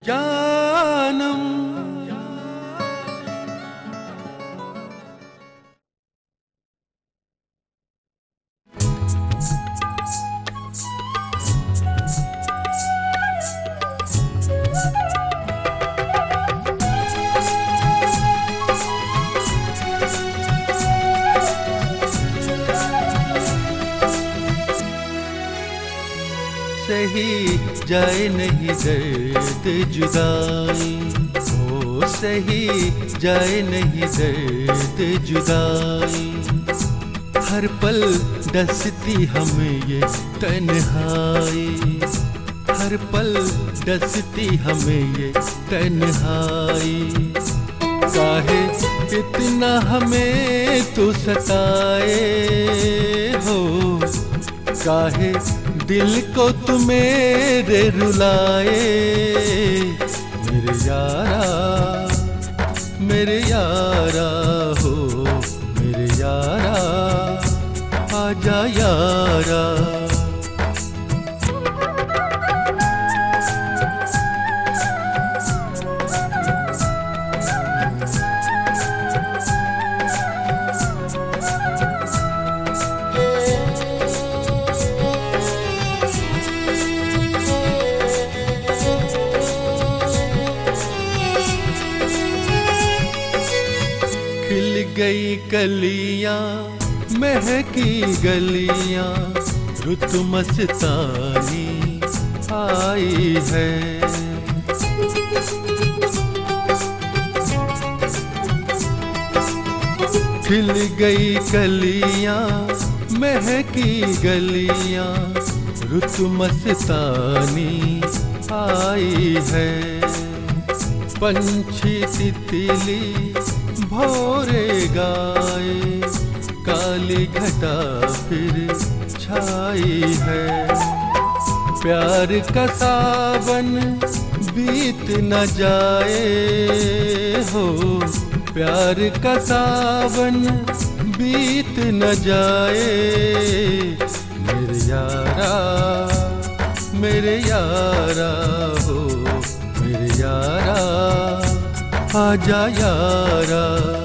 जानम सही जाए नहीं दर्द जुदाई, ओ सही जाए नहीं दर्द जुदाई। हर पल डसती हमें ये तन्हाई, हर पल डसती हमें ये तन्हाई। काहे इतना हमें तो सताए हो, काहे दिल को तू मेरे रुलाए। मेरे यारा हो, मेरे यारा आजा यारा। गई कलियां महकी गलियां, रुत मस्तानी आई है। खिल गई कलियां महकी गलियां, रुत मस्तानी आई है। पंछी तितली भोरे गाए, काली घटा फिर छाई है। प्यार का सावन बीत न जाए हो, प्यार का सावन बीत न जाए। मेरे यारा, मेरे यारा हो, मेरे यारा आजा यारा।